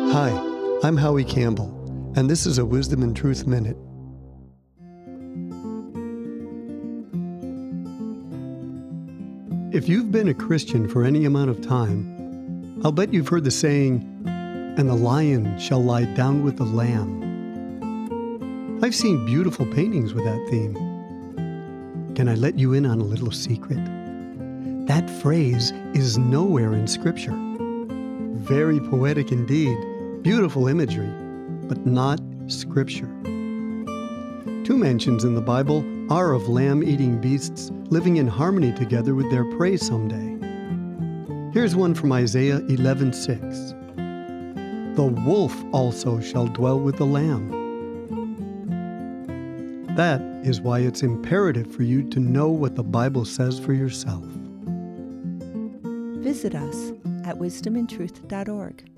Hi, I'm Howie Campbell, and this is a Wisdom and Truth Minute. If you've been a Christian for any amount of time, I'll bet you've heard the saying, "And the lion shall lie down with the lamb." I've seen beautiful paintings with that theme. Can I let you in on a little secret? That phrase is nowhere in Scripture. Very poetic indeed, beautiful imagery, but not Scripture. Two mentions in the Bible are of lamb-eating beasts living in harmony together with their prey someday. Here's one from Isaiah 11:6. "The wolf also shall dwell with the lamb." That is why it's imperative for you to know what the Bible says for yourself. Visit us at wisdomandtruth.org.